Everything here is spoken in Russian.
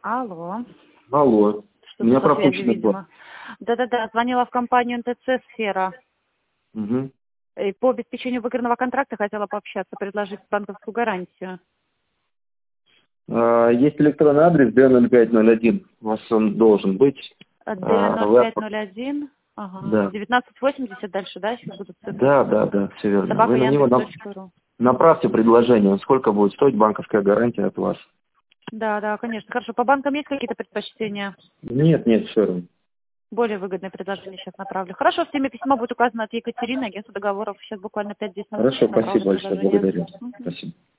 Алло. Алло. У меня Что-то по связи, пропущено было. видимо. Да-да-да, звонила в компанию НТЦ «Сфера». Угу. И по обеспечению выигранного контракта хотела пообщаться, предложить банковскую гарантию. Есть электронный адрес D0501. У вас он должен быть. D0501, Да. 1980 дальше, да, сейчас будут цифры? Да, все верно. Собака Вы на него Яндекс.ру. направьте предложение, сколько будет стоить банковская гарантия от вас. Да, конечно. Хорошо. По банкам есть какие-то предпочтения? Нет, все равно. Более выгодное предложение сейчас направлю. Хорошо, в теме письма будет указано от Екатерины, агентство договоров. Сейчас буквально 5-10 минут. Хорошо, Направлю спасибо большое, предложение. благодарю. Спасибо.